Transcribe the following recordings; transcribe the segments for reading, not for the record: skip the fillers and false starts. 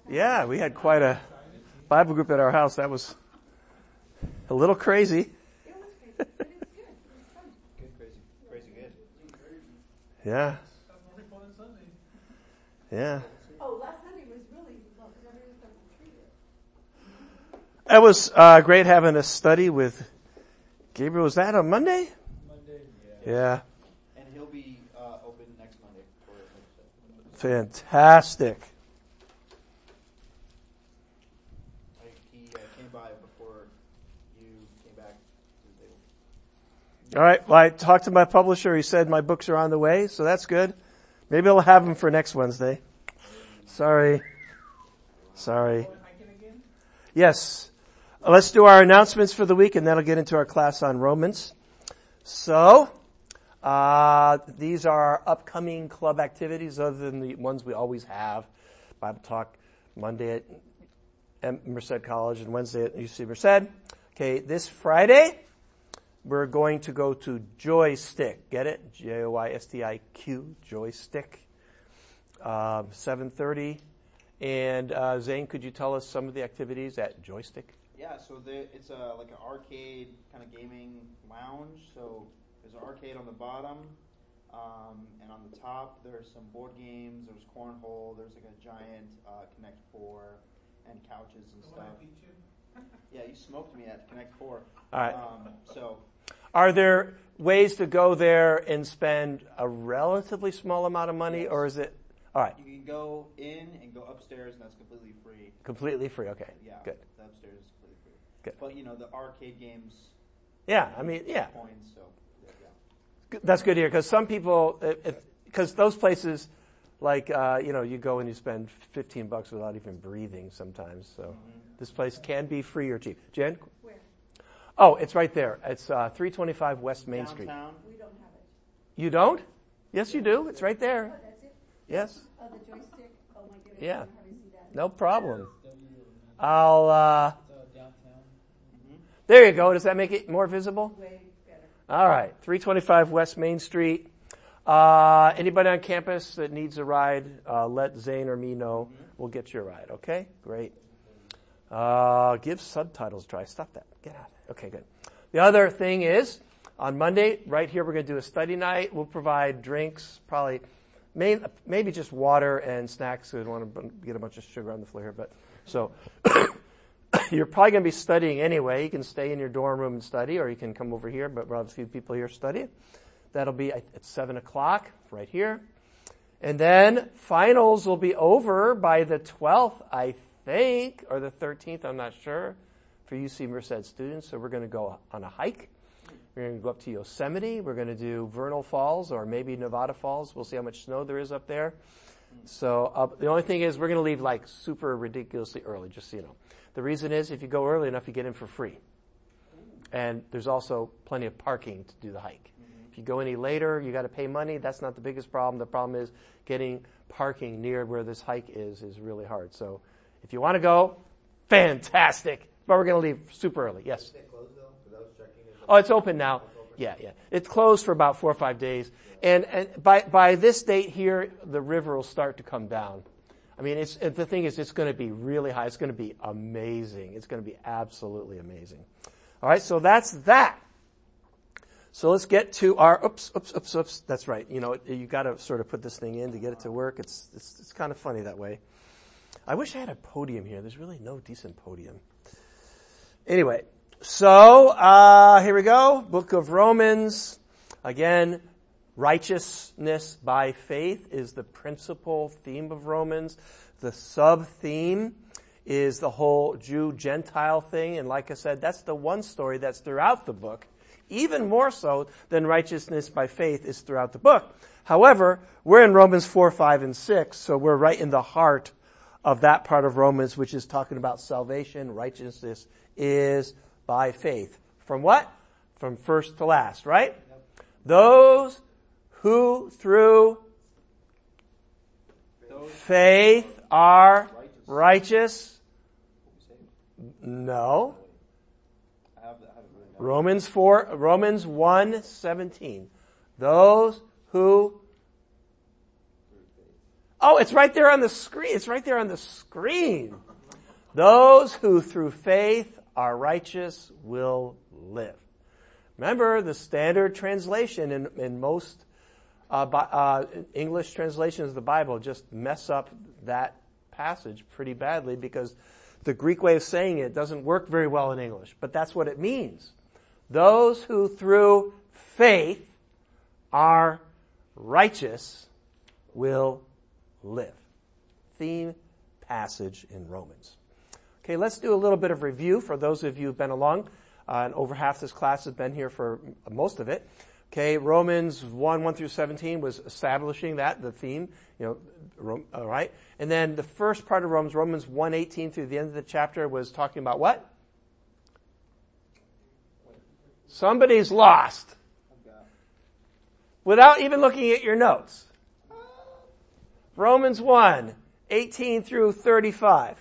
Yeah, we had quite a Bible group at our house. That was a little crazy. It was crazy, but it was good. It was fun. Good, crazy good. Yeah. Yeah. Oh, last Sunday was really well because everyone was treated. That was great having a study with Gabriel. Was that on Monday? Monday. Yeah. And he'll be open next Monday for Fantastic. he came by before you came back Tuesday. All right. Well, I talked to my publisher. He said my books are on the way, so that's good. Maybe I'll have them for next Wednesday. Sorry. Yes. Let's do our announcements for the week, and then I'll get into our class on Romans. So, these are our upcoming club activities other than the ones we always have. Bible Talk Monday at Merced College and Wednesday at UC Merced. Okay, this Friday, we're going to go to Joystick. Get it? Joystiq, Joystick. 7:30. And Zane, could you tell us some of the activities at Joystick? Yeah, so it's like an arcade kind of gaming lounge. So there's an arcade on the bottom, and on the top there's some board games. There's cornhole. There's like a giant Connect 4 and couches and stuff. Yeah, you smoked me at Connect 4. All right. So, are there ways to go there and spend a relatively small amount of money, yes. or is it? All right. You can go in and go upstairs, and that's completely free. Completely free. Okay. Yeah. Good. The upstairs is completely free. Good. But the arcade games. Yeah. I mean, yeah. Coins. So yeah. That's good to hear because some people, because those places, like you go and you spend $15 without even breathing sometimes. So this place can be free or cheap. Jen? Where? Oh, it's right there. It's 325 West Main Street. Downtown. We don't have it. You don't? Yes, you do. It's right there. Oh, that's it? Yes. Oh, the joystick? Oh, my goodness. Yeah. I don't know how to see that. No problem. I'll. Downtown. There you go. Does that make it more visible? Way better. All right. 325 West Main Street. Anybody on campus that needs a ride, let Zane or me know. We'll get you a ride. Okay? Great. Give subtitles a try. Stop that. Get out. Okay, good. The other thing is, on Monday, right here, we're going to do a study night. We'll provide drinks, probably, maybe just water and snacks. We don't want to get a bunch of sugar on the floor here, but so you're probably going to be studying anyway. You can stay in your dorm room and study, or you can come over here, but we'll have a few people here studying. That'll be at 7 o'clock right here. And then finals will be over by the 12th, I think, or the 13th, I'm not sure, for UC Merced students. So we're going to go on a hike. We're going to go up to Yosemite. We're going to do Vernal Falls or maybe Nevada Falls. We'll see how much snow there is up there. So the only thing is we're going to leave like super ridiculously early, just so you know. The reason is if you go early enough, you get in for free. And there's also plenty of parking to do the hike. If you go any later, you got to pay money. That's not the biggest problem. The problem is getting parking near where this hike is really hard. So if you want to go, fantastic. But we're going to leave super early. Yes? Is it closed though? Because I was checking it. Oh, it's open now. Yeah. It's closed for about 4 or 5 days. And by this date here, the river will start to come down. I mean, the thing is, it's going to be really high. It's going to be amazing. It's going to be absolutely amazing. All right, so that's that. So let's get to our, oops. That's right. You got to sort of put this thing in to get it to work. It's kind of funny that way. I wish I had a podium here. There's really no decent podium. Anyway, so here we go. Book of Romans. Again, righteousness by faith is the principal theme of Romans. The sub-theme is the whole Jew-Gentile thing. And like I said, that's the one story that's throughout the book. Even more so than righteousness by faith is throughout the book. However, we're in Romans 4, 5, and 6, so we're right in the heart of that part of Romans, which is talking about salvation. Righteousness is by faith. From what? From first to last, right? Yep. Those who through faith are righteous. No. Romans 1:17. Those who Oh, it's right there on the screen. It's right there on the screen. Those who through faith are righteous will live. Remember, the standard translation in most English translations of the Bible just mess up that passage pretty badly because the Greek way of saying it doesn't work very well in English. But that's what it means. Those who through faith are righteous will live. Theme passage in Romans. Okay, let's do a little bit of review for those of you who've been along. And over half this class has been here for most of it. Okay, Romans 1 through 17 was establishing that, the theme, all right. And then the first part of Romans 1:18 through the end of the chapter was talking about what? Somebody's lost. Without even looking at your notes. Romans 1:18 through 35.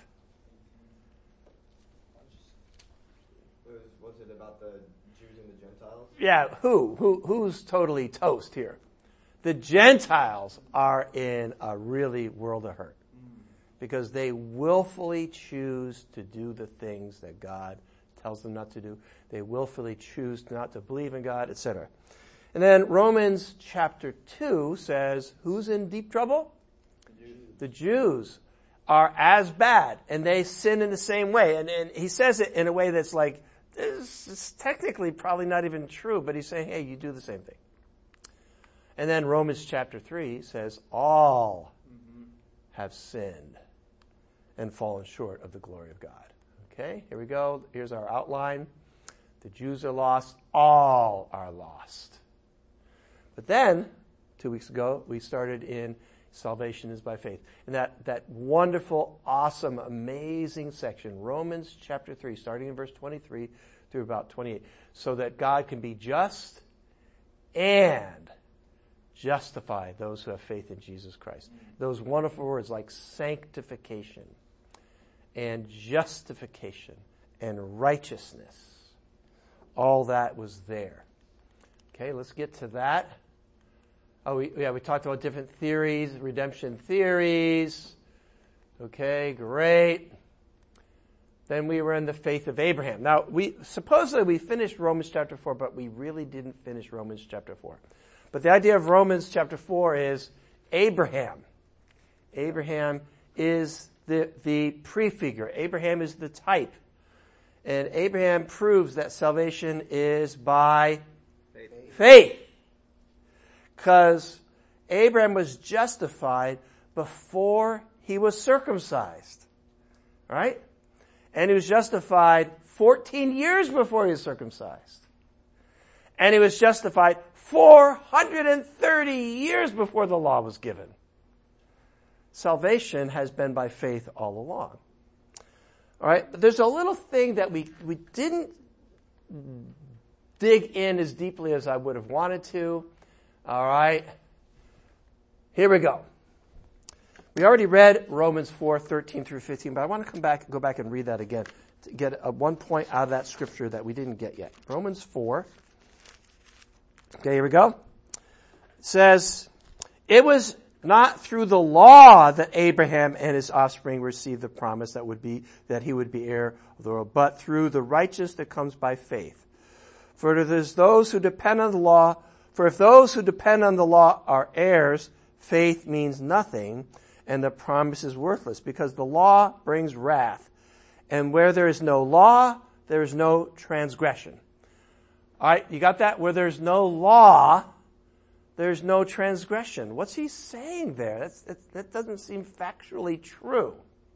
Was it about the Jews and the Gentiles? Yeah, who's totally toast here? The Gentiles are in a really world of hurt because they willfully choose to do the things that God tells them not to do. They willfully choose not to believe in God, etc. And then Romans chapter 2 says, who's in deep trouble? The Jews are as bad, and they sin in the same way. And he says it in a way that's like, this is technically probably not even true, but he's saying, hey, you do the same thing. And then Romans chapter 3 says, all have sinned and fallen short of the glory of God. Okay, here we go. Here's our outline. The Jews are lost. All are lost. But then, 2 weeks ago, we started in salvation is by faith. And that wonderful, awesome, amazing section, Romans chapter 3, starting in verse 23 through about 28, so that God can be just and justify those who have faith in Jesus Christ. Those wonderful words like sanctification and justification and righteousness. All that was there. Okay, let's get to that. We talked about different theories, redemption theories. Okay, great. Then we were in the faith of Abraham. Now, supposedly we finished Romans chapter 4, but we really didn't finish Romans chapter 4. But the idea of Romans chapter 4 is Abraham. Abraham is the prefigure. Abraham is the type. And Abraham proves that salvation is by faith. Because Abraham was justified before he was circumcised. Right? And he was justified 14 years before he was circumcised. And he was justified 430 years before the law was given. Salvation has been by faith all along. All right? But there's a little thing that we didn't dig in as deeply as I would have wanted to. All right. Here we go. We already read Romans 4:13 through 15, but I want to go back and read that again to get one point out of that scripture that we didn't get yet. Romans 4. Okay, here we go. It says, it was not through the law that Abraham and his offspring received the promise that he would be heir of the world, but through the righteousness that comes by faith. For if those who depend on the law are heirs, faith means nothing, and the promise is worthless, because the law brings wrath. And where there is no law, there is no transgression. All right, you got that? Where there's no law, there's no transgression. What's he saying there? That doesn't seem factually true.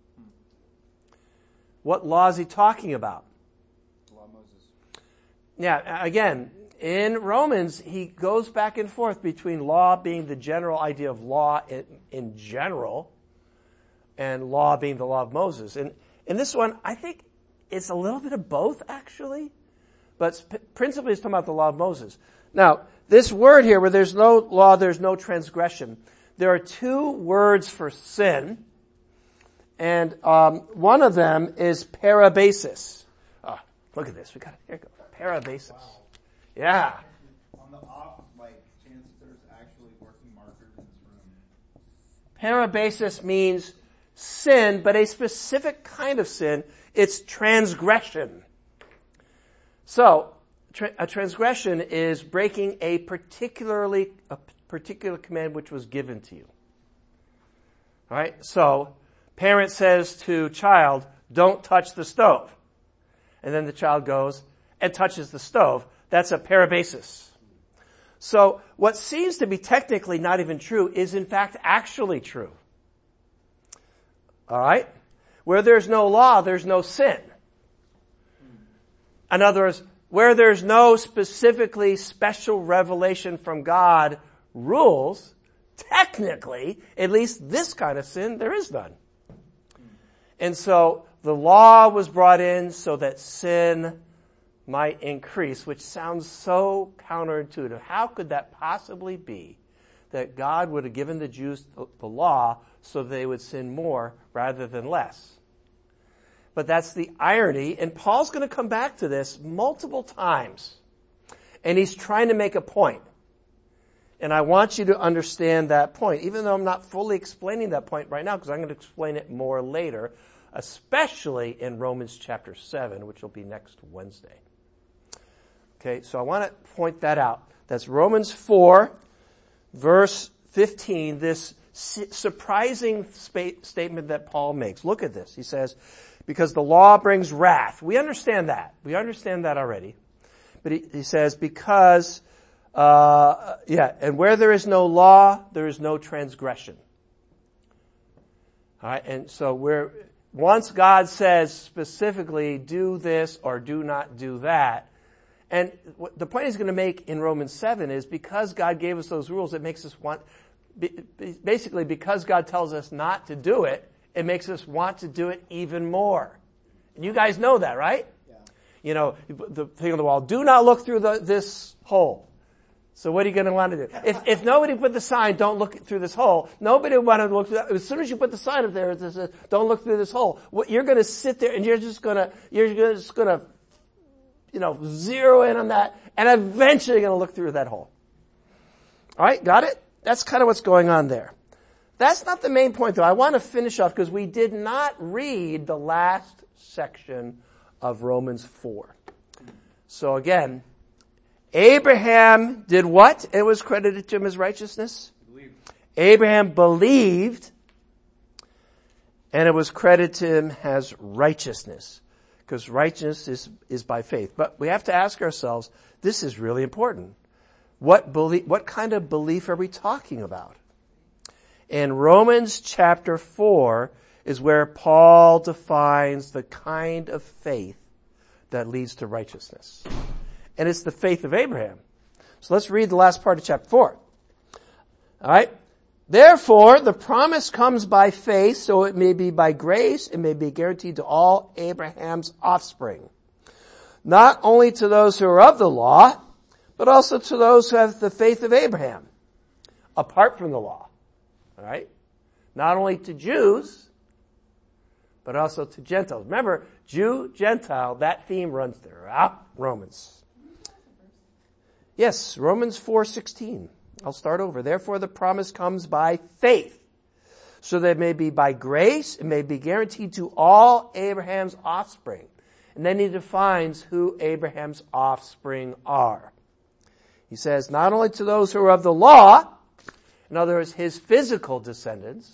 What law is he talking about? The law of Moses. Yeah, again, in Romans, he goes back and forth between law being the general idea of law in general and law being the law of Moses. And in this one, I think it's a little bit of both, actually. But principally, it's talking about the law of Moses. Now, this word here, where there's no law, there's no transgression, there are two words for sin. And one of them is parabasis. Oh, look at this. Here it goes. Parabasis. Wow. Yeah. On the off, chance there's actually working markers in this room. Parabasis means sin, but a specific kind of sin. It's transgression. So, a transgression is breaking a particular command which was given to you. All right? So, parent says to child, don't touch the stove. And then the child goes and touches the stove. That's a parabasis. So, what seems to be technically not even true is in fact actually true. All right? Where there's no law, there's no sin. In other words, where there's no specifically special revelation from God rules, technically, at least this kind of sin, there is none. And so the law was brought in so that sin might increase, which sounds so counterintuitive. How could that possibly be that God would have given the Jews the law so they would sin more rather than less? But that's the irony, and Paul's going to come back to this multiple times. And he's trying to make a point. And I want you to understand that point, even though I'm not fully explaining that point right now, because I'm going to explain it more later, especially in Romans chapter 7, which will be next Wednesday. Okay, so I want to point that out. That's Romans 4, verse 15, this surprising statement that Paul makes. Look at this. He says, because the law brings wrath. We understand that. We understand that already. But he says, because, and where there is no law, there is no transgression. All right, and so once God says specifically, do this or do not do that, and the point he's going to make in Romans 7 is because God gave us those rules, it makes us want, basically because God tells us not to do it, it makes us want to do it even more. And you guys know that, right? Yeah. You know, the thing on the wall, do not look through this hole. So what are you going to want to do? If nobody put the sign, don't look through this hole, nobody would want to look through that. As soon as you put the sign up there, it says, don't look through this hole. You're going to sit there and you're just going to, zero in on that, and eventually you're going to look through that hole. All right, got it? That's kind of what's going on there. That's not the main point, though. I want to finish off because we did not read the last section of Romans 4. So again, Abraham did what? It was credited to him as righteousness. Abraham believed, and it was credited to him as righteousness. Because righteousness is by faith. But we have to ask ourselves, this is really important. What kind of belief are we talking about? In Romans chapter 4 is where Paul defines the kind of faith that leads to righteousness. And it's the faith of Abraham. So let's read the last part of chapter 4. All right. Therefore, the promise comes by faith, so it may be by grace, it may be guaranteed to all Abraham's offspring. Not only to those who are of the law, but also to those who have the faith of Abraham, apart from the law. All right? Not only to Jews, but also to Gentiles. Remember, Jew, Gentile, that theme runs throughout Romans. Yes, Romans 4:16. I'll start over. Therefore, the promise comes by faith, so that it may be by grace, it may be guaranteed to all Abraham's offspring. And then he defines who Abraham's offspring are. He says, not only to those who are of the law, in other words, his physical descendants,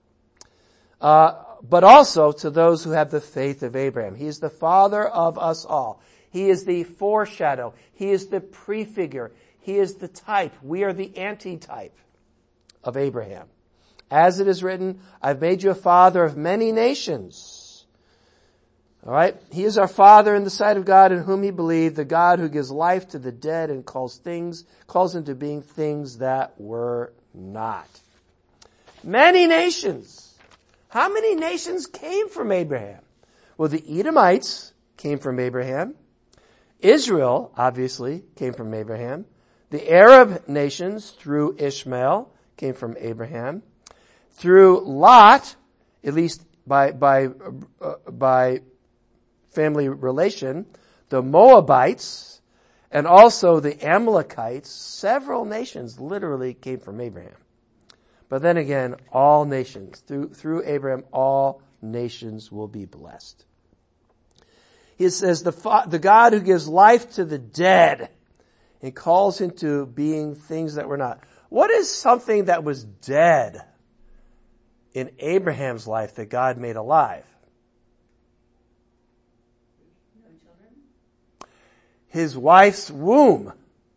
but also to those who have the faith of Abraham. He is the father of us all. He is the foreshadow. He is the prefigure. He is the type. We are the antitype of Abraham. As it is written, I've made you a father of many nations. All right? He is our father in the sight of God in whom he believed, the God who gives life to the dead and calls into being things that were not. Many nations. How many nations came from Abraham? Well, the Edomites came from Abraham. Israel, obviously, came from Abraham. The Arab nations, through Ishmael, came from Abraham. Through Lot, at least by family relation, the Moabites, and also the Amalekites, several nations literally came from Abraham. But then again, all nations, through Abraham, all nations will be blessed. He says, the God who gives life to the dead and calls into being things that were not. What is something that was dead in Abraham's life that God made alive? No children? His wife's womb.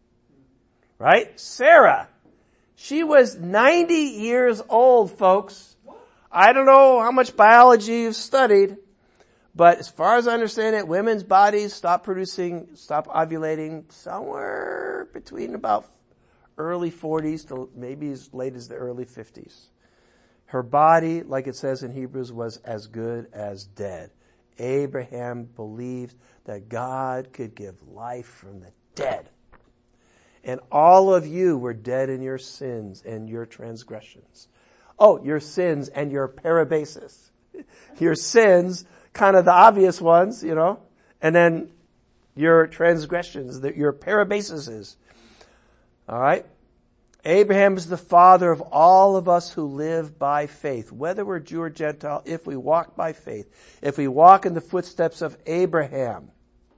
Right? Sarah. She was 90 years old, folks. I don't know how much biology you've studied, but as far as I understand it, women's bodies stop ovulating somewhere between about early 40s to maybe as late as the early 50s. Her body, like it says in Hebrews, was as good as dead. Abraham believed that God could give life from the dead. And all of you were dead in your sins and your transgressions. Oh, your sins and your parabasis. Your sins, kind of the obvious ones, and then your transgressions, your parabases. All right? Abraham is the father of all of us who live by faith, whether we're Jew or Gentile, if we walk by faith. If we walk in the footsteps of Abraham,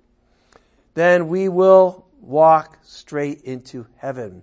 then we will walk straight into heaven.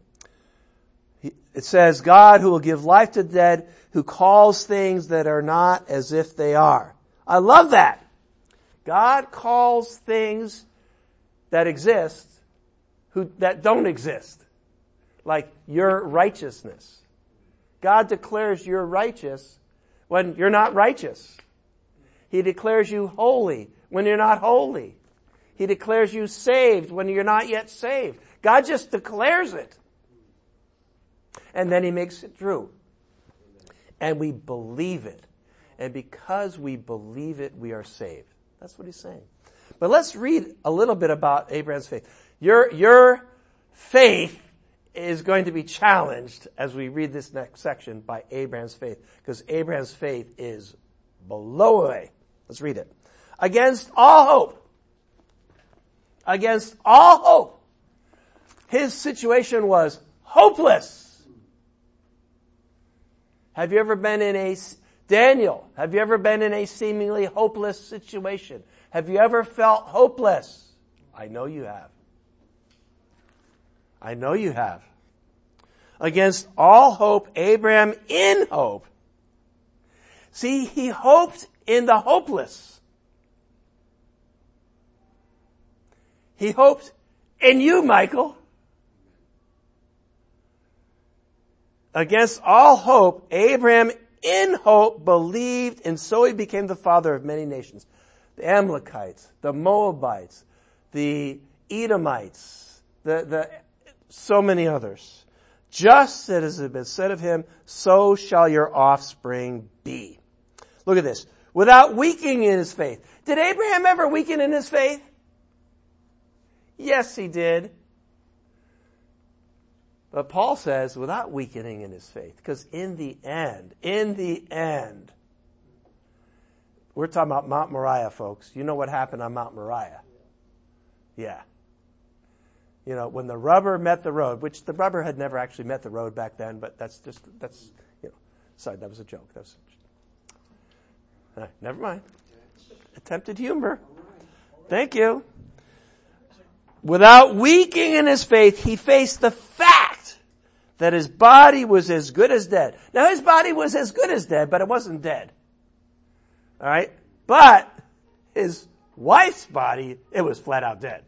It says, God who will give life to the dead, who calls things that are not as if they are. I love that. God calls things that exist that don't exist. Like your righteousness. God declares you're righteous when you're not righteous. He declares you holy when you're not holy. He declares you saved when you're not yet saved. God just declares it. And then He makes it true. And we believe it. And because we believe it, we are saved. That's what He's saying. But let's read a little bit about Abraham's faith. Your faith is going to be challenged as we read this next section by Abraham's faith. Because Abraham's faith is blow away. Let's read it. Against all hope. Against all hope. His situation was hopeless. Have you ever been in Daniel, have you ever been in a seemingly hopeless situation? Have you ever felt hopeless? I know you have. I know you have. Against all hope, Abraham in hope. See, he hoped in the hopeless. He hoped in you, Michael. Against all hope, Abraham in hope believed, and so he became the father of many nations. The Amalekites, the Moabites, the Edomites, so many others. Just as it has been said of him, so shall your offspring be. Look at this. Without weakening in his faith. Did Abraham ever weaken in his faith? Yes, he did. But Paul says, without weakening in his faith. Because in the end, we're talking about Mount Moriah, folks. You know what happened on Mount Moriah? Yeah. When the rubber met the road, which the rubber had never actually met the road back then, but sorry, that was a joke. Never mind. Attempted humor. Thank you. Without weakening in his faith, he faced the fact that his body was as good as dead. Now his body was as good as dead, but it wasn't dead. All right? But his wife's body, it was flat out dead.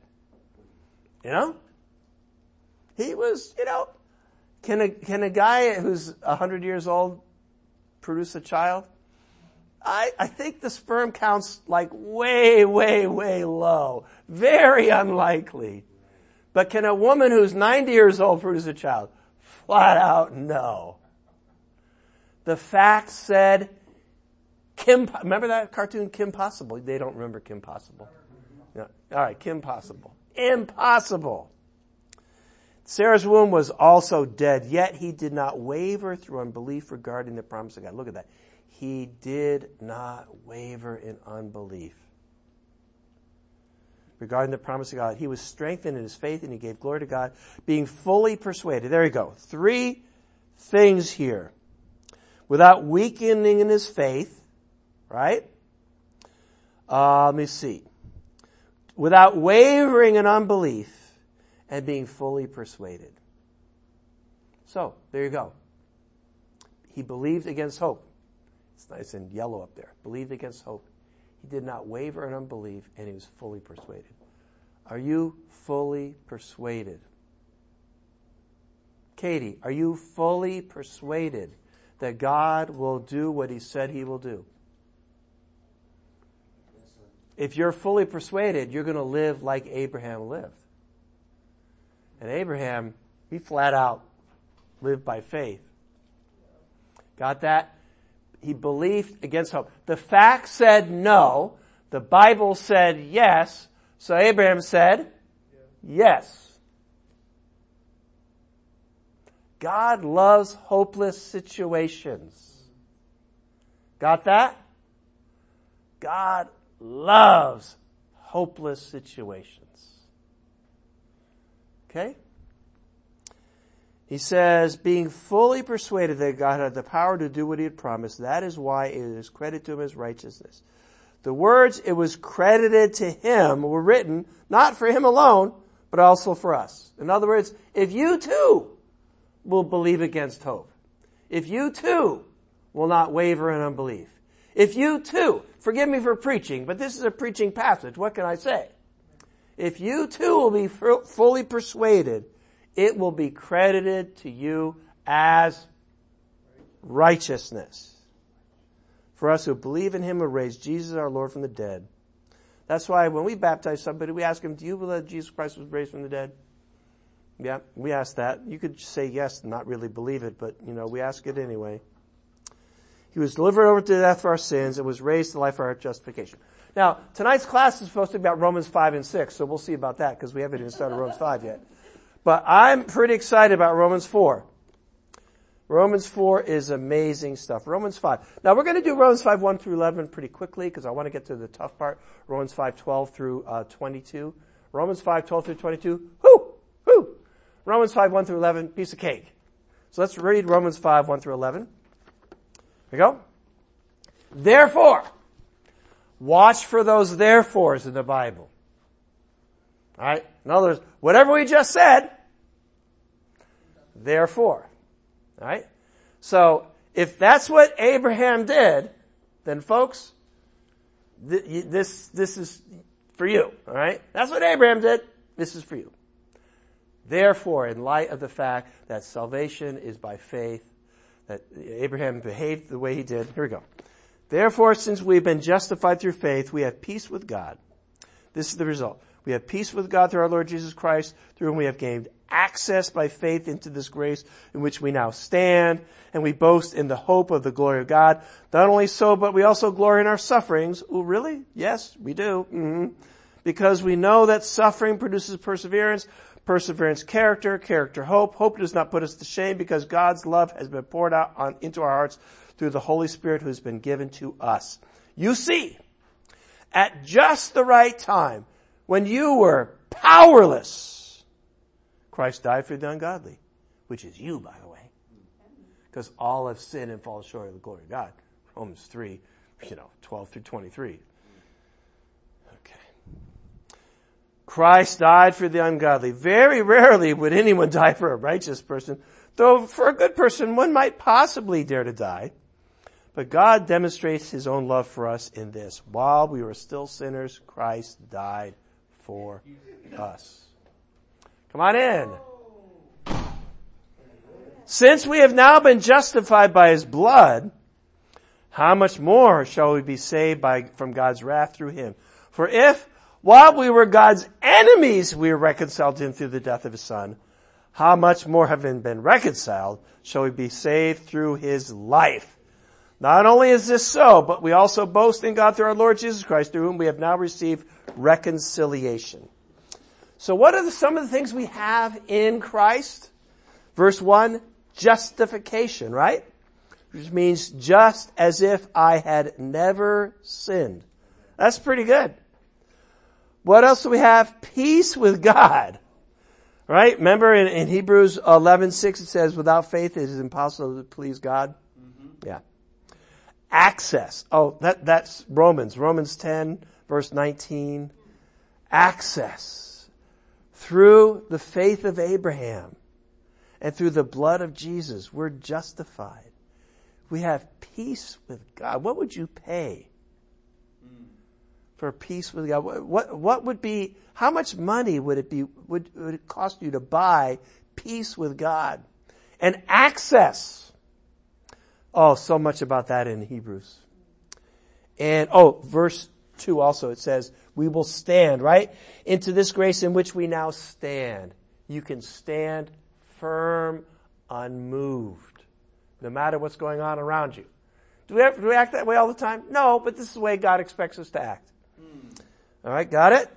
He was, can a guy who's 100 years old produce a child? I think the sperm count's like way, way, way low. Very unlikely. But can a woman who's 90 years old produce a child? Flat out no. The facts said, remember that cartoon Kim Possible? They don't remember Kim Possible. No. All right, Kim Possible. Impossible. Sarah's womb was also dead, yet he did not waver through unbelief regarding the promise of God. Look at that. He did not waver in unbelief regarding the promise of God. He was strengthened in his faith and he gave glory to God, being fully persuaded. There you go. 3 things here. without weakening in his faith, right? Let me see. Without wavering in unbelief and being fully persuaded. So, there you go. He believed against hope. It's nice in yellow up there. Believed against hope. He did not waver in unbelief, and he was fully persuaded. Are you fully persuaded? Katie, are you fully persuaded that God will do what he said he will do? If you're fully persuaded, you're going to live like Abraham lived. And Abraham, he flat out lived by faith. Got that? He believed against hope. The facts said no. The Bible said yes. So Abraham said yes. God loves hopeless situations. Got that? God loves hopeless situations. Okay? He says, being fully persuaded that God had the power to do what he had promised, that is why it is credited to him as righteousness. The words it was credited to him were written not for him alone, but also for us. In other words, if you too will believe against hope, if you too will not waver in unbelief, if you too, forgive me for preaching, but this is a preaching passage, what can I say? If you too will be fully persuaded, it will be credited to you as righteousness. For us who believe in him who raised Jesus our Lord from the dead. That's why when we baptize somebody, we ask them, do you believe that Jesus Christ was raised from the dead? Yeah, we ask that. You could say yes and not really believe it, but we ask it anyway. He was delivered over to death for our sins and was raised to life for our justification. Now, tonight's class is supposed to be about Romans 5 and 6, so we'll see about that because we haven't even started Romans 5 yet. But I'm pretty excited about Romans 4. Romans 4 is amazing stuff. Romans 5. Now, we're going to do Romans 5, 1 through 11 pretty quickly because I want to get to the tough part. Romans 5, 12 through 22. Romans 5, 12 through 22. Whoo! Romans 5, 1 through 11, piece of cake. So let's read Romans 5, 1 through 11. Here we go. Therefore, watch for those therefores in the Bible. All right? In other words, whatever we just said, therefore. All right? So, if that's what Abraham did, then folks, this is for you. All right? That's what Abraham did. This is for you. Therefore, in light of the fact that salvation is by faith, that Abraham behaved the way he did, here we go. Therefore, since we've been justified through faith, we have peace with God. This is the result. We have peace with God through our Lord Jesus Christ, through whom we have gained access by faith into this grace in which we now stand, and we boast in the hope of the glory of God. Not only so, but we also glory in our sufferings. Oh, really? Yes, we do. Mm-hmm. Because we know that suffering produces perseverance, perseverance character, character hope. Hope does not put us to shame because God's love has been poured out into our hearts through the Holy Spirit who has been given to us. You see, at just the right time, when you were powerless, Christ died for the ungodly, which is you, by the way. Because all have sinned and fall short of the glory of God. Romans 3, 12 through 23. Okay. Christ died for the ungodly. Very rarely would anyone die for a righteous person, though for a good person one might possibly dare to die. But God demonstrates his own love for us in this. While we were still sinners, Christ died for us. Come on in. Since we have now been justified by his blood, how much more shall we be saved from God's wrath through him? For if, while we were God's enemies, we were reconciled to him through the death of his son, how much more having been reconciled shall we be saved through his life? Not only is this so, but we also boast in God through our Lord Jesus Christ, through whom we have now received reconciliation. So what are some of the things we have in Christ? Verse 1, justification, right? Which means just as if I had never sinned. That's pretty good. What else do we have? Peace with God. Right? Remember in Hebrews 11:6 it says, without faith it is impossible to please God. Yeah. Access. Oh, that's Romans. Romans 10, verse 19. Access. Through the faith of Abraham and through the blood of Jesus, we're justified. We have peace with God. What would you pay for peace with God? What would be, how much money would it cost you to buy peace with God? And access. Oh, so much about that in Hebrews. And, verse 2 also, it says, we will stand, right? Into this grace in which we now stand. You can stand firm, unmoved, no matter what's going on around you. Do we act that way all the time? No, but this is the way God expects us to act. All right, got it?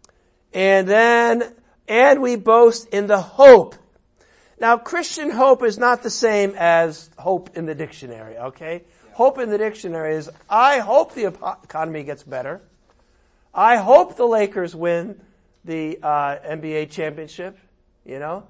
And we boast in the hope. Now, Christian hope is not the same as hope in the dictionary, okay? Yeah. Hope in the dictionary is, I hope the economy gets better. I hope the Lakers win the NBA championship, you know?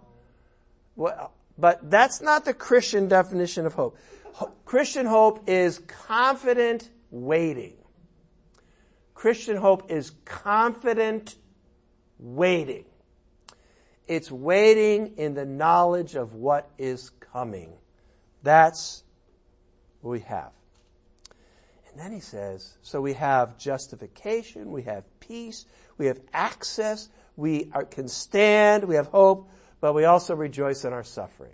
But that's not the Christian definition of hope. Christian hope is confident waiting. Christian hope is confident waiting. It's waiting in the knowledge of what is coming. That's what we have. And then he says, so we have justification, we have peace, we have access, can stand, we have hope, but we also rejoice in our suffering.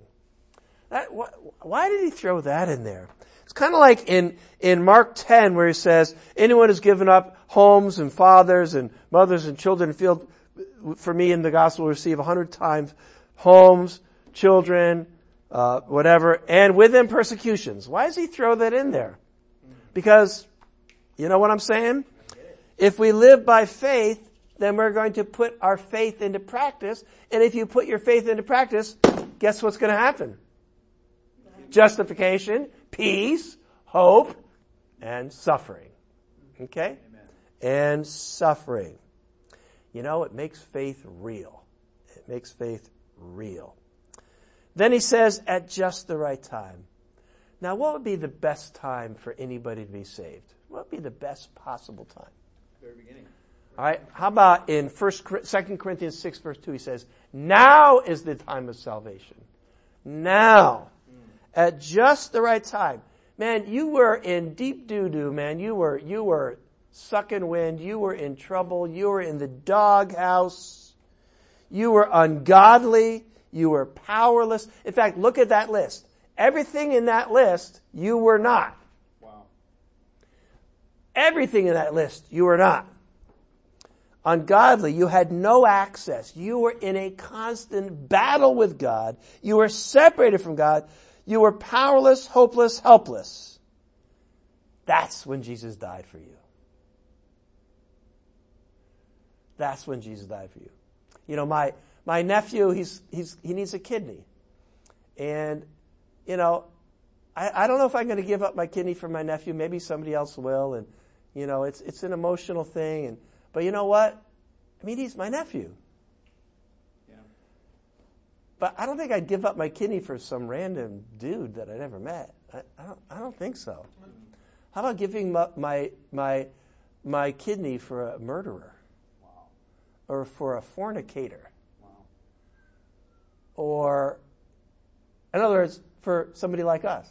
Why did he throw that in there? It's kind of like in Mark 10 where he says, anyone who's given up homes and fathers and mothers and children in the field for me in the gospel will receive 100 times homes, children, whatever, and with them persecutions. Why does he throw that in there? Because, you know what I'm saying? If we live by faith, then we're going to put our faith into practice. And if you put your faith into practice, guess what's going to happen? Justification, peace, hope, and suffering. Okay? Amen. And suffering. You know, it makes faith real. It makes faith real. Then he says, at just the right time. Now, what would be the best time for anybody to be saved? What would be the best possible time? Very beginning. All right. How about in 2 Corinthians 6, verse 2, he says, now is the time of salvation. Now. At just the right time. Man, you were in deep doo-doo, man. You were sucking wind. You were in trouble. You were in the doghouse. You were ungodly. You were powerless. In fact, look at that list. Everything in that list, you were not. Wow. Everything in that list, you were not. Ungodly, you had no access. You were in a constant battle with God. You were separated from God. You were powerless, hopeless, helpless. That's when Jesus died for you. That's when Jesus died for you. You know, my nephew, he needs a kidney. And, you know, I don't know if I'm going to give up my kidney for my nephew. Maybe somebody else will. And, you know, it's an emotional thing. But you know what? I mean, he's my nephew. Yeah. But I don't think I'd give up my kidney for some random dude that I never met. I don't think so. How about giving my kidney for a murderer? Wow. Or for a fornicator? Wow. Or, in other words, for somebody like us.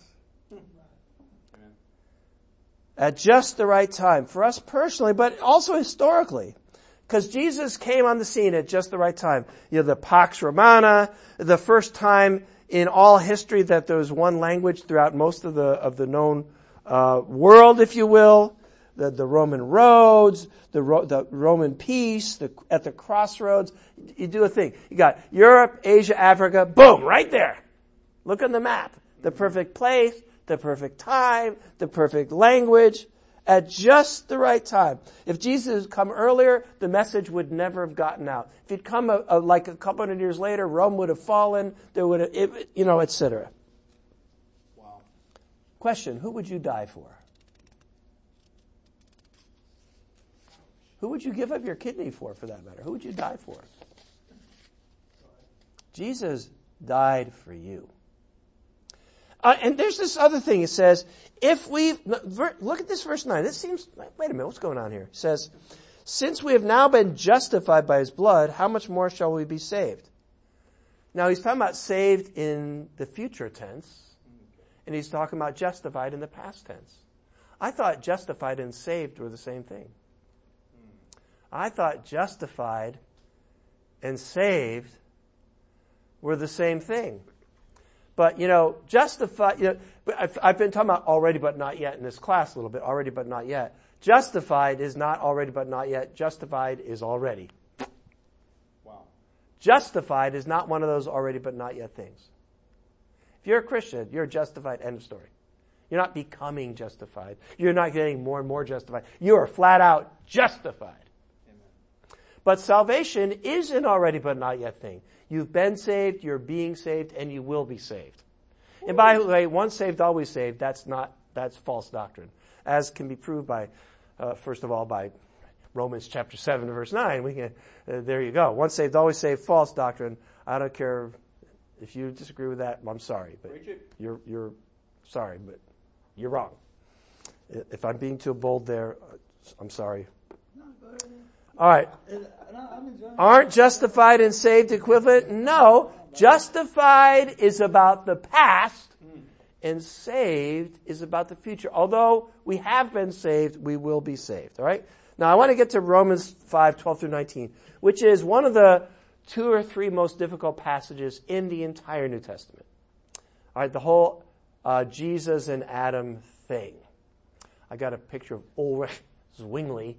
At just the right time, for us personally, but also historically. Because Jesus came on the scene at just the right time. You know, the Pax Romana, the first time in all history that there was one language throughout most of the known world, if you will. The Roman roads, the Roman peace, at the crossroads. You do a thing. You got Europe, Asia, Africa, boom, right there. Look on the map. The perfect place, the perfect time, the perfect language, at just the right time. If Jesus had come earlier, the message would never have gotten out. If he'd come like a couple hundred years later, Rome would have fallen, there would have, etc. Wow. Question, who would you die for? Who would you give up your kidney for that matter? Who would you die for? Jesus died for you. And there's this other thing. It says, look at this verse 9. This seems, wait a minute, what's going on here? It says, since we have now been justified by his blood, how much more shall we be saved? Now he's talking about saved in the future tense, and he's talking about justified in the past tense. I thought justified and saved were the same thing. I thought justified and saved were the same thing. But, justified, I've been talking about already but not yet in this class a little bit, already but not yet. Justified is not already but not yet. Justified is already. Wow. Justified is not one of those already but not yet things. If you're a Christian, you're justified, end of story. You're not becoming justified. You're not getting more and more justified. You are flat out justified. Amen. But salvation is an already but not yet thing. You've been saved, you're being saved, and you will be saved. And by the way, once saved, always saved, that's false doctrine. As can be proved by, first of all, by Romans chapter 7 verse 9. There you go. Once saved, always saved, false doctrine. I don't care if you disagree with that, I'm sorry. But you're sorry, but you're wrong. If I'm being too bold there, I'm sorry. All right. Aren't justified and saved equivalent? No. Justified is about the past, and saved is about the future. Although we have been saved, we will be saved. All right? Now, I want to get to Romans 5:12 through 19, which is one of the 2 or 3 most difficult passages in the entire New Testament. All right, the whole Jesus and Adam thing. I got a picture of Ulrich Zwingli,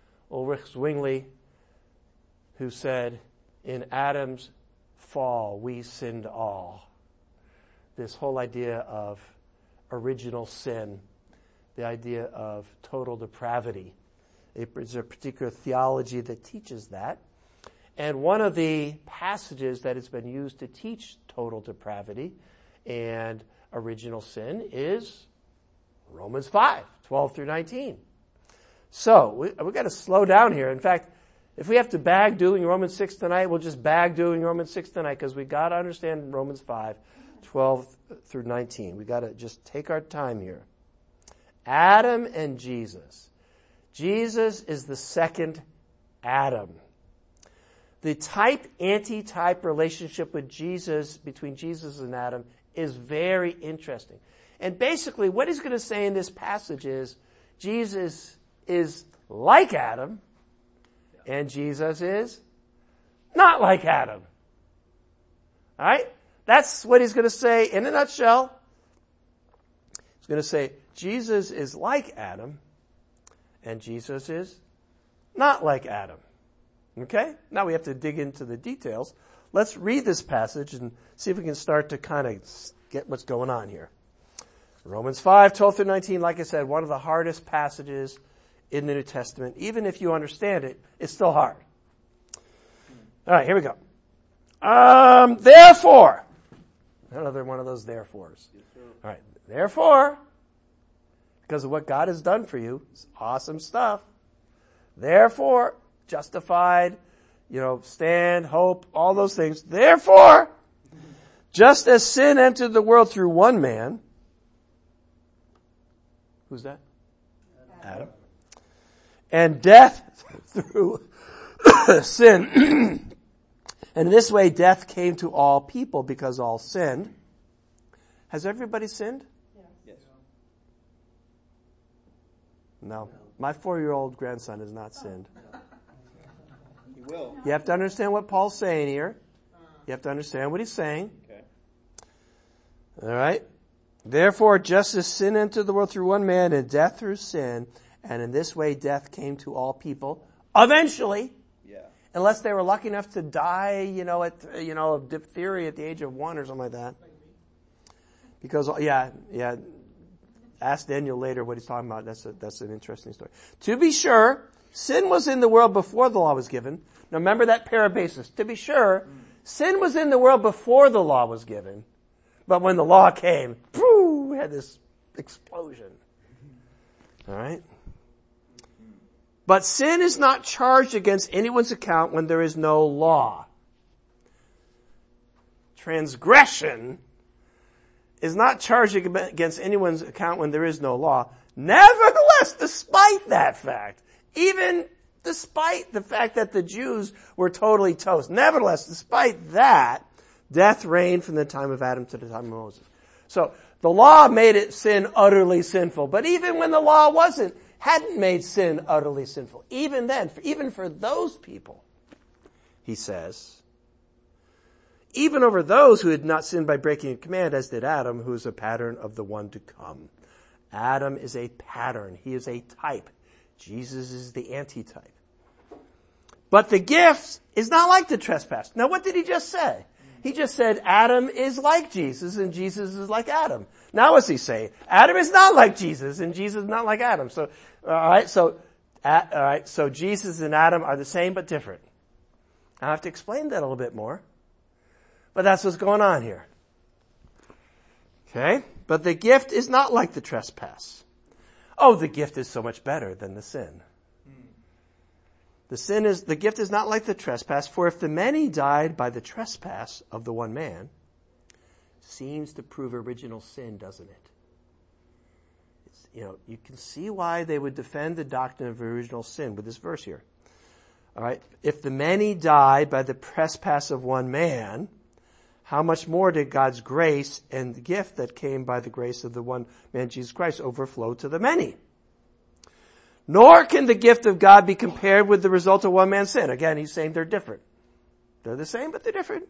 who said, in Adam's fall, we sinned all. This whole idea of original sin, the idea of total depravity. There's a particular theology that teaches that. And one of the passages that has been used to teach total depravity and original sin is Romans 5:12 through 19. So we've got to slow down here. In fact, if we have to bag doing Romans 6 tonight, we'll just bag doing Romans 6 tonight, because we've got to understand Romans 5:12 through 19. We've got to just take our time here. Adam and Jesus. Jesus is the second Adam. The type-antitype relationship with Jesus, between Jesus and Adam, is very interesting. And basically, what he's going to say in this passage is, Jesus is like Adam, and Jesus is not like Adam. All right? That's what he's going to say in a nutshell. He's going to say, Jesus is like Adam, and Jesus is not like Adam. Okay? Now we have to dig into the details. Let's read this passage and see if we can start to kind of get what's going on here. Romans 5:12 through 19, like I said, one of the hardest passages in the New Testament. Even if you understand it, it's still hard. All right, here we go. Therefore, another one of those therefores. All right, therefore, because of what God has done for you, it's awesome stuff. Therefore, justified, stand, hope, all those things. Therefore, just as sin entered the world through one man. Who's that? Adam. And death through sin. And in this way, death came to all people because all sinned. Has everybody sinned? Yes. No. My 4-year-old grandson has not sinned. He will. You have to understand what Paul's saying here. You have to understand what he's saying. Okay. All right? Therefore, just as sin entered the world through one man, and death through sin, and in this way death came to all people, eventually, unless they were lucky enough to die, of diphtheria at the age of 1 or something like that. Because, ask Daniel later what he's talking about. That's an interesting story. To be sure, sin was in the world before the law was given. Now remember that parabasis. To be sure, sin was in the world before the law was given. But when the law came, we had this explosion. All right? But sin is not charged against anyone's account when there is no law. Transgression is not charged against anyone's account when there is no law. Nevertheless, despite that fact, even despite the fact that the Jews were totally toast, nevertheless, despite that, death reigned from the time of Adam to the time of Moses. So, the law made it sin utterly sinful. But even when the law hadn't made sin utterly sinful, even then, even for those people, he says, even over those who had not sinned by breaking a command, as did Adam, who is a pattern of the one to come. Adam is a pattern. He is a type. Jesus is the antitype. But the gift is not like the trespass. Now, what did he just say? He just said Adam is like Jesus and Jesus is like Adam. Now what's he say? Adam is not like Jesus and Jesus is not like Adam. So, so Jesus and Adam are the same but different. I have to explain that a little bit more. But that's what's going on here. Okay? But the gift is not like the trespass. Oh, the gift is so much better than the sin. The gift is not like the trespass, for if the many died by the trespass of the one man, seems to prove original sin, doesn't it? You can see why they would defend the doctrine of original sin with this verse here. All right. If the many died by the trespass of one man, how much more did God's grace and the gift that came by the grace of the one man, Jesus Christ, overflow to the many? Nor can the gift of God be compared with the result of one man's sin. Again, he's saying they're different. They're the same, but they're different.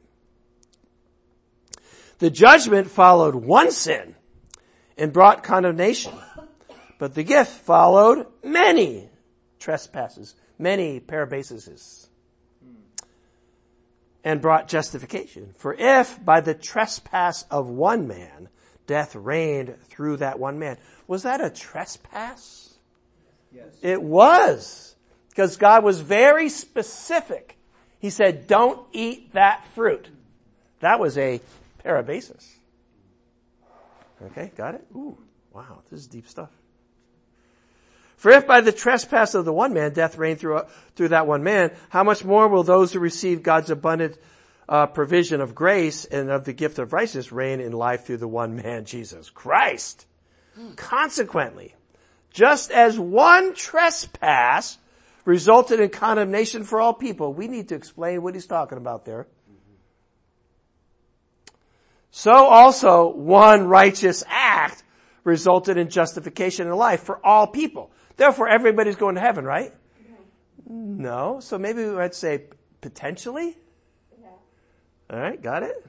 The judgment followed one sin and brought condemnation. But the gift followed many trespasses, many parabases, and brought justification. For if by the trespass of one man, death reigned through that one man. Was that a trespass? Yes. It was. Because God was very specific. He said, don't eat that fruit. That was a parabasis. Okay, got it? Ooh, wow, this is deep stuff. For if by the trespass of the one man, death reigned through that one man, how much more will those who receive God's abundant provision of grace and of the gift of righteousness reign in life through the one man, Jesus Christ? Consequently, just as one trespass resulted in condemnation for all people. We need to explain what he's talking about there. So also one righteous act resulted in justification in life for all people. Therefore, everybody's going to heaven, right? No. So maybe we might say potentially. Yeah. All right, got it?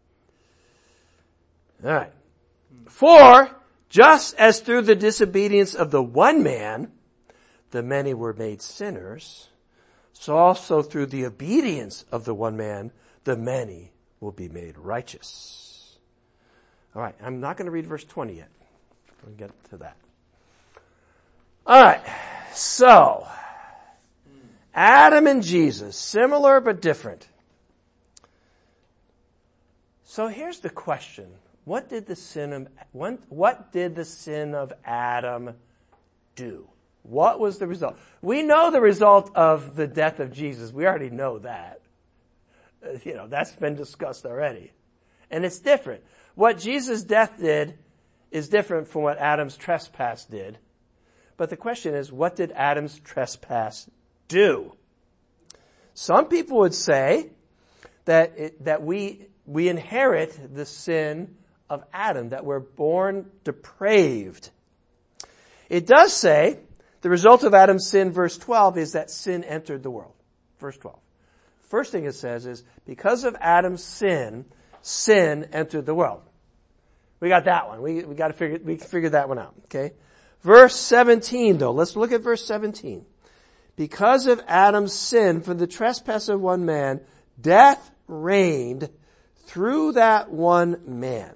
All right. For just as through the disobedience of the one man, the many were made sinners, so also through the obedience of the one man, the many will be made righteous. All right, I'm not going to read verse 20 yet. We'll get to that. All right, so Adam and Jesus, similar but different. So here's the question. What did the sin of Adam do? What was the result? We know the result of the death of Jesus. We already know that. That's been discussed already. And it's different. What Jesus' death did is different from what Adam's trespass did. But the question is, what did Adam's trespass do? Some people would say that we inherit the sin of Adam, that we're born depraved. It does say the result of Adam's sin, verse 12, is that sin entered the world. Verse 12. First thing it says is, because of Adam's sin, sin entered the world. We got that one. We can figure that one out. Okay. Verse 17 though. Let's look at verse 17. Because of Adam's sin, for the trespass of one man, death reigned through that one man.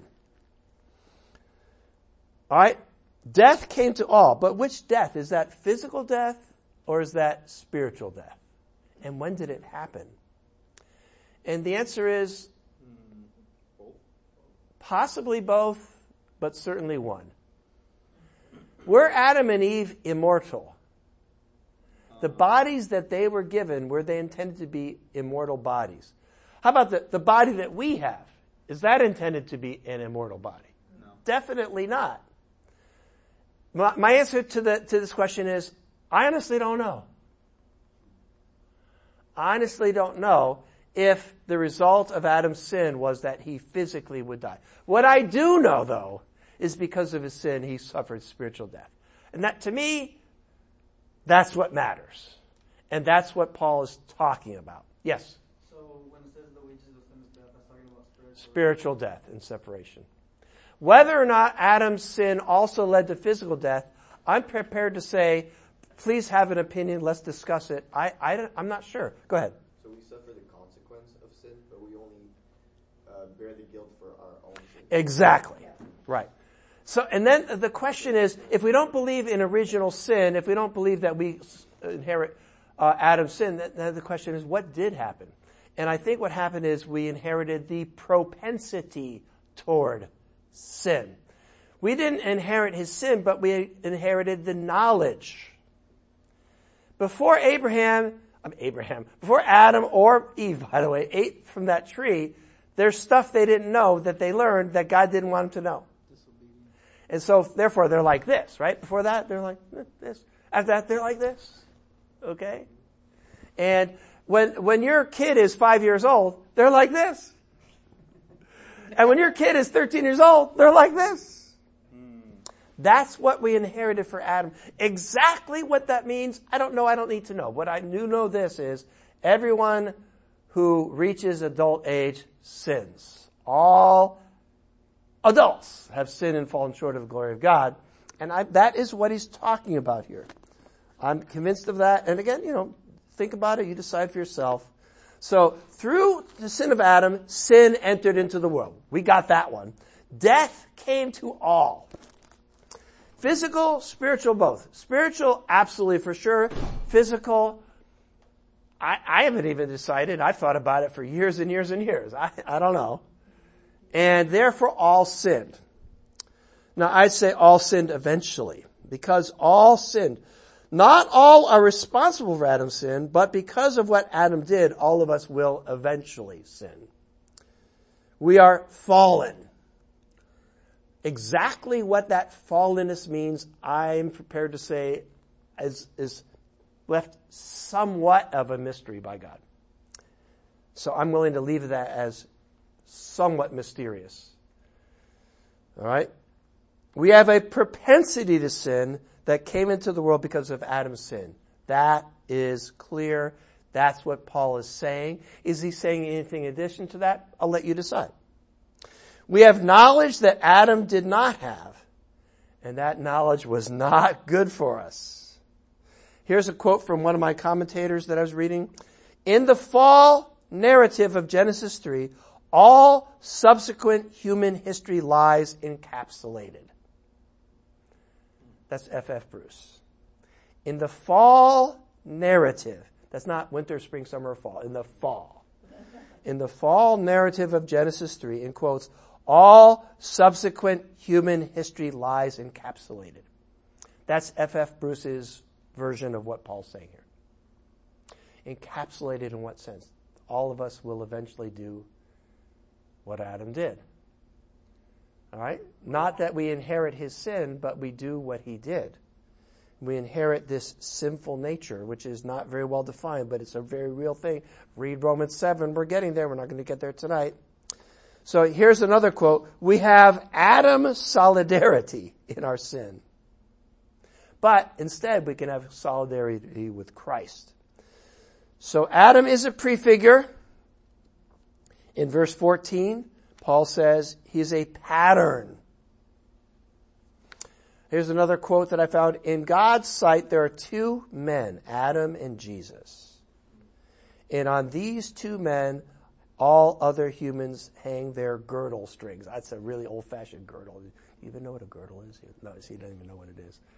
Alright? Death came to all. But which death? Is that physical death or is that spiritual death? And when did it happen? And the answer is possibly both, but certainly one. Were Adam and Eve immortal? The bodies that they were given, were they intended to be immortal bodies? How about the body that we have? Is that intended to be an immortal body? Definitely not. My answer to this question is, I honestly don't know. I honestly don't know if the result of Adam's sin was that he physically would die. What I do know, though, is because of his sin, he suffered spiritual death. And that, to me, that's what matters. And that's what Paul is talking about. Yes? So when it says the wages of sin is death, that's talking about spiritual death and separation. Whether or not Adam's sin also led to physical death, I'm prepared to say, please have an opinion, let's discuss it. I'm not sure. Go ahead. So we suffer the consequence of sin, but we only bear the guilt for our own sin. Exactly. Right. So, and then the question is, if we don't believe in original sin, if we don't believe that we inherit Adam's sin, then the question is, what did happen? And I think what happened is we inherited the propensity toward sin. We didn't inherit his sin, but we inherited the knowledge. Before before Adam or Eve, by the way, ate from that tree, there's stuff they didn't know that they learned that God didn't want them to know. And so, therefore, they're like this, right? Before that, they're like this. After that, they're like this. Okay? And when your kid is 5 years old, they're like this. And when your kid is 13 years old, they're like this. That's what we inherited for Adam. Exactly what that means, I don't know. I don't need to know. What I do know this is, everyone who reaches adult age sins. All adults have sinned and fallen short of the glory of God. And that is what he's talking about here. I'm convinced of that. And again, think about it. You decide for yourself. So through the sin of Adam, sin entered into the world. We got that one. Death came to all. Physical, spiritual, both. Spiritual, absolutely for sure. Physical, I haven't even decided. I've thought about it for years and years and years. I don't know. And therefore all sinned. Now I'd say all sinned eventually, because all sinned. Not all are responsible for Adam's sin, but because of what Adam did, all of us will eventually sin. We are fallen. Exactly what that fallenness means, I'm prepared to say, is left somewhat of a mystery by God. So I'm willing to leave that as somewhat mysterious. All right? We have a propensity to sin that came into the world because of Adam's sin. That is clear. That's what Paul is saying. Is he saying anything in addition to that? I'll let you decide. We have knowledge that Adam did not have, and that knowledge was not good for us. Here's a quote from one of my commentators that I was reading. In the fall narrative of Genesis 3, all subsequent human history lies encapsulated. That's F.F. Bruce. In the fall narrative, that's not winter, spring, summer, or fall, in the fall. In the fall narrative of Genesis 3, in quotes, all subsequent human history lies encapsulated. That's F.F. Bruce's version of what Paul's saying here. Encapsulated in what sense? All of us will eventually do what Adam did. All right? Not that we inherit his sin, but we do what he did. We inherit this sinful nature, which is not very well defined, but it's a very real thing. Read Romans 7. We're getting there. We're not going to get there tonight. So here's another quote. We have Adam's solidarity in our sin. But instead, we can have solidarity with Christ. So Adam is a prefigure. In verse 14, Paul says he's a pattern. Here's another quote that I found. In God's sight, there are two men, Adam and Jesus. And on these two men, all other humans hang their girdle strings. That's a really old-fashioned girdle. Do you even know what a girdle is? No, he doesn't even know what it is.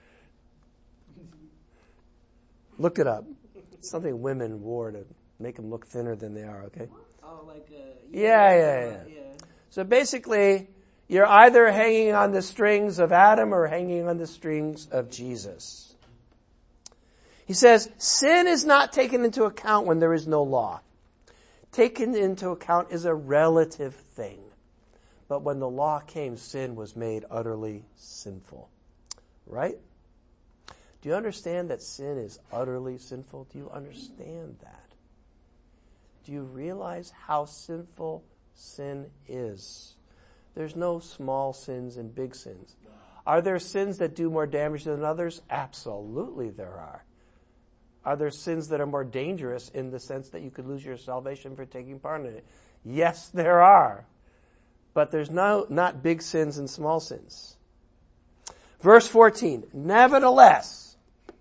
Look it up. It's something women wore to make them look thinner than they are, okay? Oh, like Yeah. So basically, you're either hanging on the strings of Adam or hanging on the strings of Jesus. He says, sin is not taken into account when there is no law. Taken into account is a relative thing. But when the law came, sin was made utterly sinful. Right? Do you understand that sin is utterly sinful? Do you understand that? Do you realize how sinful sin is? There's no small sins and big sins. Are there sins that do more damage than others? Absolutely there are. Are there sins that are more dangerous in the sense that you could lose your salvation for taking part in it? Yes, there are. But there's not big sins and small sins. Verse 14, nevertheless,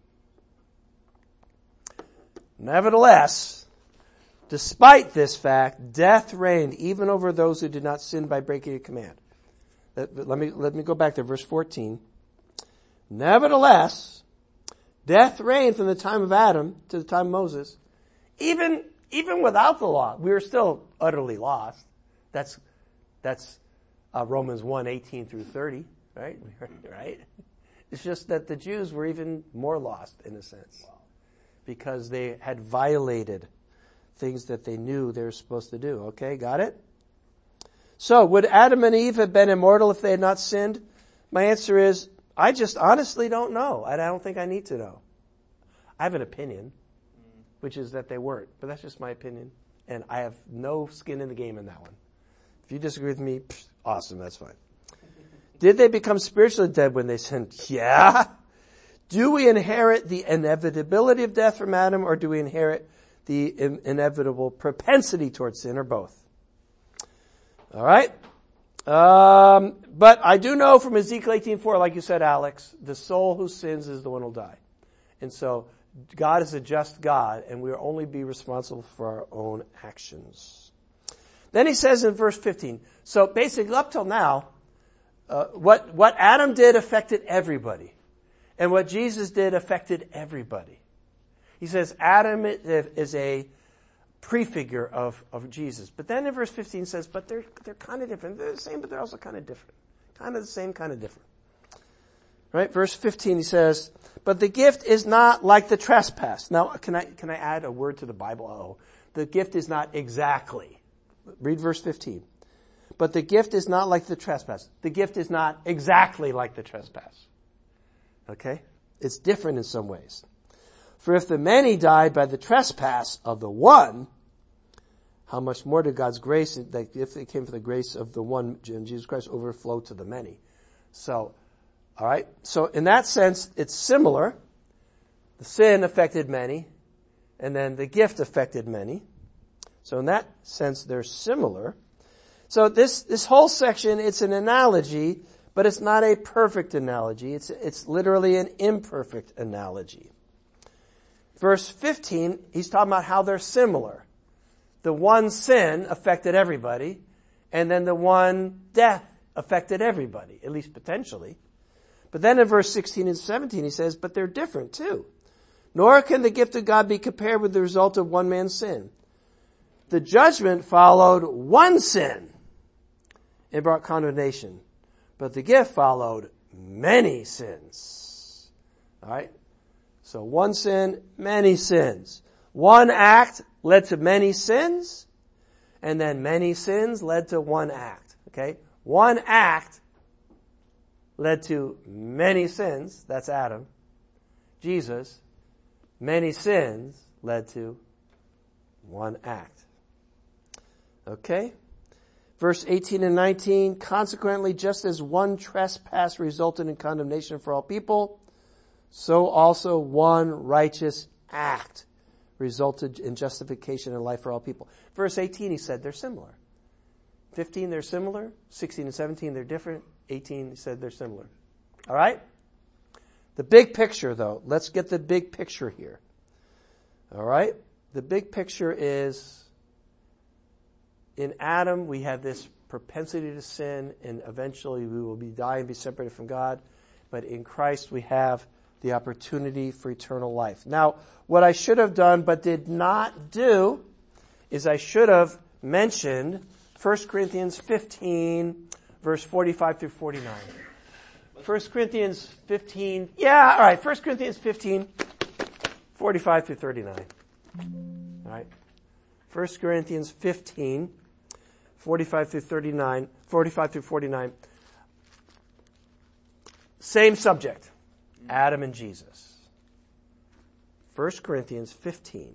despite this fact, death reigned even over those who did not sin by breaking a command. Let me go back to verse 14. Nevertheless, death reigned from the time of Adam to the time of Moses. Even without the law, we were still utterly lost. That's Romans 1:18 through 30, right? Right? It's just that the Jews were even more lost in a sense because they had violated things that they knew they were supposed to do. Okay, got it? So, would Adam and Eve have been immortal if they had not sinned? My answer is, I just honestly don't know. I don't think I need to know. I have an opinion, which is that they weren't, but that's just my opinion, and I have no skin in the game in that one. If you disagree with me, awesome, that's fine. Did they become spiritually dead when they sinned? Yeah. Do we inherit the inevitability of death from Adam, or do we inherit the inevitable propensity towards sin, or both? All right. But I do know from Ezekiel 18:4, like you said, Alex, the soul who sins is the one who will die. And so God is a just God, and we will only be responsible for our own actions. Then he says in verse 15, so basically up till now, what Adam did affected everybody. And what Jesus did affected everybody. He says Adam is a prefigure of Jesus. But then in verse 15 says, but they're kind of different. They're the same, but they're also kind of different. Kind of the same, kind of different. Right? Verse 15 he says, but the gift is not like the trespass. Now, can I add a word to the Bible? Oh, the gift is not exactly. Read verse 15. But the gift is not like the trespass. The gift is not exactly like the trespass. Okay? It's different in some ways. For if the many died by the trespass of the one, how much more did God's grace, that if it came for the grace of the one, Jesus Christ, overflow to the many? So, alright, so in that sense, it's similar. The sin affected many, and then the gift affected many. So in that sense, they're similar. So this whole section, it's an analogy, but it's not a perfect analogy. It's literally an imperfect analogy. Verse 15, he's talking about how they're similar. The one sin affected everybody, and then the one death affected everybody, at least potentially. But then in verse 16 and 17 he says, but they're different too. Nor can the gift of God be compared with the result of one man's sin. The judgment followed one sin and brought condemnation, but the gift followed many sins. Alright? So one sin, many sins. One act led to many sins, and then many sins led to one act. Okay? One act led to many sins. That's Adam. Jesus. Many sins led to one act. Okay? Verse 18 and 19, consequently, just as one trespass resulted in condemnation for all people, so also one righteous act resulted in justification and life for all people. Verse 18, he said they're similar. 15, they're similar. 16 and 17, they're different. 18, he said they're similar. All right? The big picture, though. Let's get the big picture here. All right? The big picture is, in Adam, we have this propensity to sin, and eventually we will die and be separated from God. But in Christ, we have the opportunity for eternal life. Now, what I should have done but did not do is I should have mentioned 1 Corinthians 15, verse 45 through 49. 1 Corinthians 15, 1 Corinthians 15, 45 through 39. All right. 1 Corinthians 15, 45 through 49. Same subject, Adam and Jesus. 1 Corinthians 15.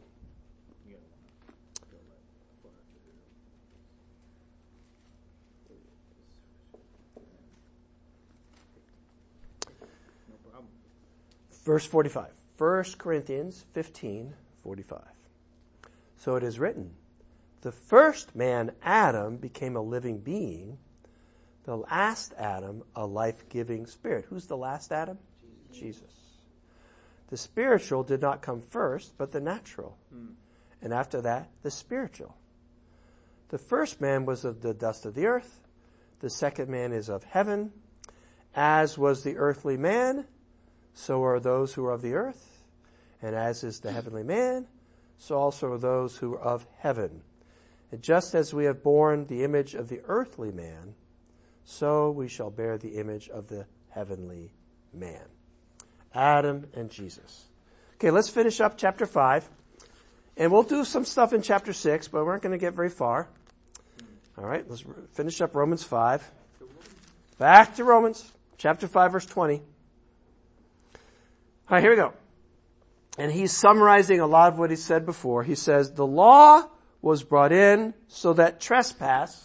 Verse 45. 1 Corinthians 15:45. So it is written, the first man, Adam, became a living being. The last Adam, a life-giving spirit. Who's the last Adam? Jesus. The spiritual did not come first, but the natural. And after that, the spiritual. The first man was of the dust of the earth. The second man is of heaven. As was the earthly man, so are those who are of the earth. And as is the heavenly man, so also are those who are of heaven. And just as we have borne the image of the earthly man, so we shall bear the image of the heavenly man. Adam and Jesus. Okay, let's finish up chapter 5. And we'll do some stuff in chapter 6, but we're not going to get very far. All right, let's finish up Romans 5. Back to Romans, chapter 5, verse 20. All right, here we go. And he's summarizing a lot of what he said before. He says, the law was brought in so that trespass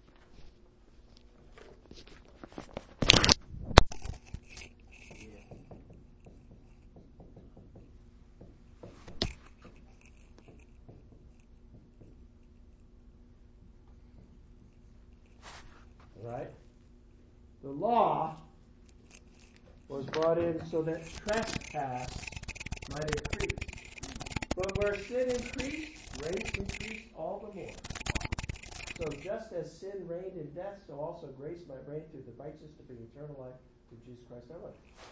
right? The law was brought in so that trespass might increase. But where sin increased, grace increased all the more. So just as sin reigned in death, so also grace might reign through the righteous to bring eternal life through Jesus Christ our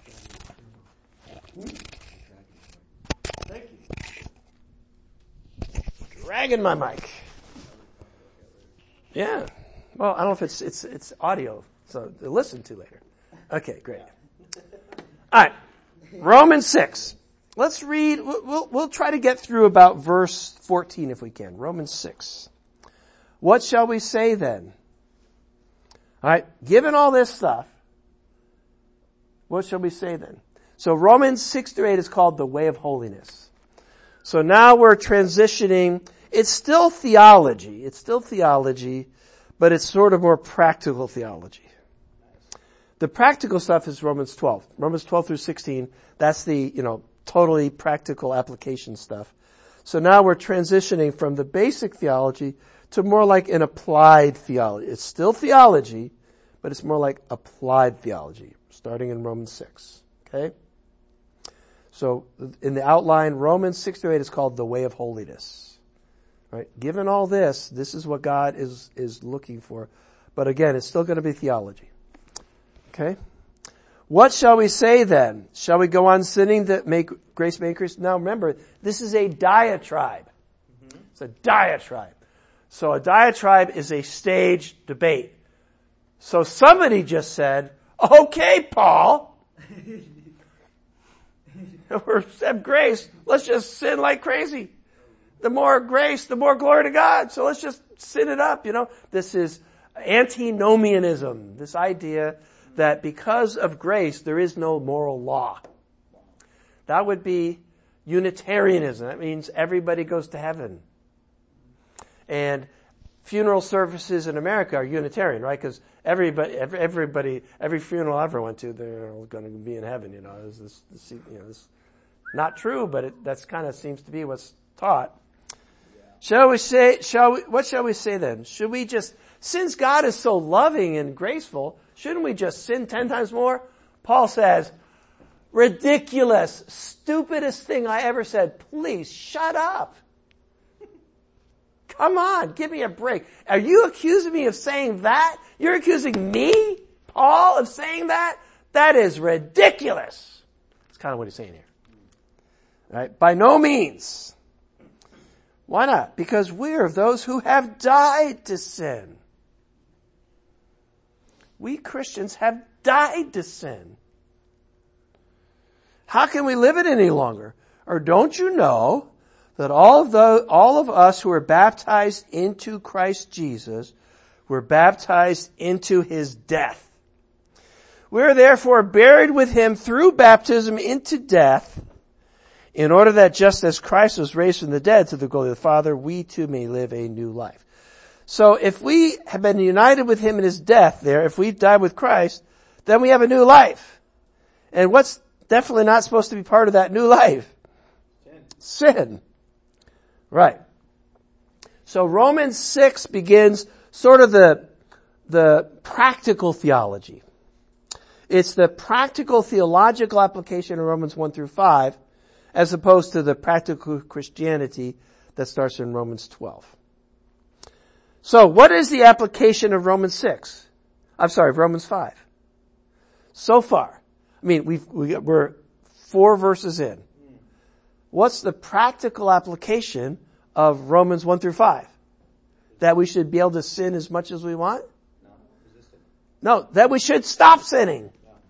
Lord. Thank you. Dragging my mic. Yeah. Well, I don't know if it's audio, so to listen to later. Okay, great. All right. Romans 6. Let's read, we'll try to get through about verse 14 if we can. Romans 6. What shall we say then? All right, given all this stuff, what shall we say then? So Romans 6 through 8 is called the way of holiness. So now we're transitioning. It's still theology, but it's sort of more practical theology. The practical stuff is Romans 12. Romans 12 through 16, that's the, totally practical application stuff. So now we're transitioning from the basic theology to more like an applied theology. It's still theology, but it's more like applied theology, starting in Romans 6. Okay? So in the outline, Romans 6 through 8 is called the way of holiness. Right? Given all this, this is what God is looking for. But again, it's still going to be theology. Okay? What shall we say then? Shall we go on sinning that grace may increase? Now remember, this is a diatribe. It's a diatribe. So a diatribe is a staged debate. So somebody just said, okay, Paul, we're have grace. Let's just sin like crazy. The more grace, the more glory to God. So let's just sin it up, This is antinomianism, this idea that because of grace, there is no moral law. That would be Unitarianism. That means everybody goes to heaven. And funeral services in America are Unitarian, right? Because every funeral I ever went to, they're going to be in heaven, This not true, but that's kind of seems to be what's taught. Yeah. What shall we say then? Should we just, since God is so loving and graceful, shouldn't we just sin 10 times more? Paul says, ridiculous, stupidest thing I ever said. Please shut up. Come on, give me a break. Are you accusing me of saying that? You're accusing me, Paul, of saying that? That is ridiculous. That's kind of what he's saying here. Right? By no means. Why not? Because we are of those who have died to sin. We Christians have died to sin. How can we live it any longer? Or don't you know that all of us who are baptized into Christ Jesus We're baptized into his death. We are therefore buried with him through baptism into death, in order that just as Christ was raised from the dead to the glory of the Father, we too may live a new life. So if we have been united with him in his death there, if we've died with Christ, then we have a new life. And what's definitely not supposed to be part of that new life? Sin. Right. So Romans 6 begins sort of the practical theology. It's the practical theological application of Romans 1 through 5, as opposed to the practical Christianity that starts in Romans 12. So what is the application of Romans 5? So far. I mean, we're 4 verses in. What's the practical application of Romans 1 through 5? That we should be able to sin as much as we want? No, that we should stop sinning.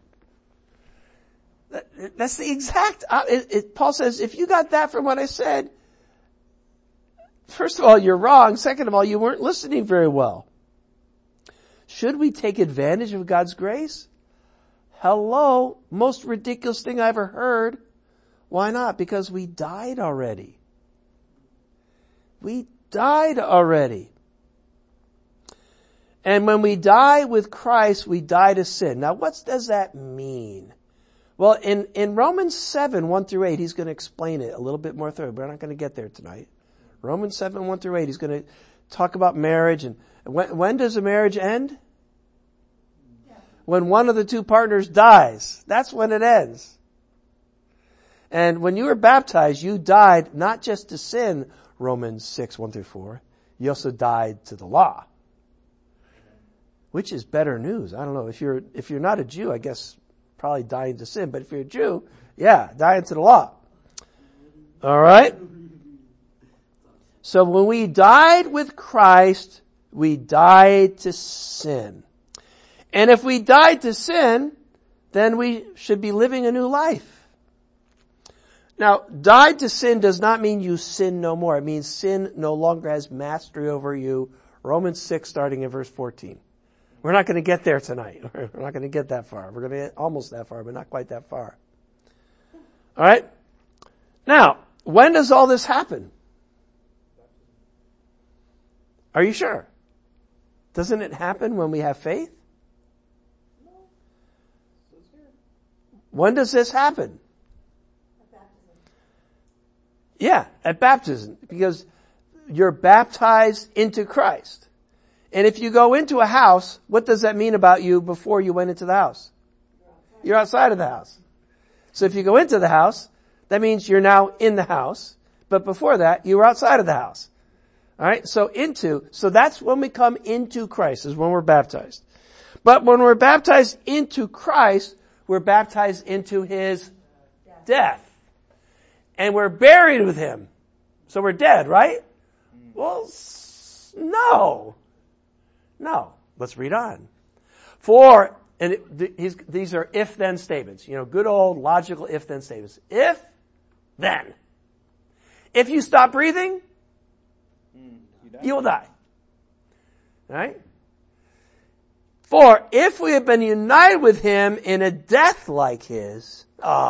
That's the exact, Paul says, if you got that from what I said, first of all, you're wrong. Second of all, you weren't listening very well. Should we take advantage of God's grace? Hello, most ridiculous thing I ever heard. Why not? Because we died already. We died already. And when we die with Christ, we die to sin. Now, what does that mean? Well, in Romans 7, 1 through 8, he's going to explain it a little bit more thoroughly. We're not going to get there tonight. Romans 7, 1 through 8, he's going to talk about marriage. And when does a marriage end? When one of the two partners dies. That's when it ends. And when you were baptized, you died not just to sin, Romans 6, 1 through 4. You also died to the law. Which is better news? I don't know. If you're not a Jew, I guess probably dying to sin. But if you're a Jew, yeah, dying to the law. All right? So when we died with Christ, we died to sin. And if we died to sin, then we should be living a new life. Now, died to sin does not mean you sin no more. It means sin no longer has mastery over you. Romans 6 starting in verse 14. We're not going to get there tonight. We're not going to get that far. We're going to get almost that far, but not quite that far. All right? Now, when does all this happen? Are you sure? Doesn't it happen when we have faith? When does this happen? Yeah, at baptism. Because you're baptized into Christ. And if you go into a house, what does that mean about you before you went into the house? You're outside of the house. So if you go into the house, that means you're now in the house. But before that, you were outside of the house. Alright, so that's when we come into Christ, is when we're baptized. But when we're baptized into Christ, we're baptized into his death. And we're buried with him. So we're dead, right? Well, no. No. Let's read on. These are if-then statements. You know, good old logical if-then statements. If, then. If you stop breathing, you will die. Right? For if we have been united with him in a death like his,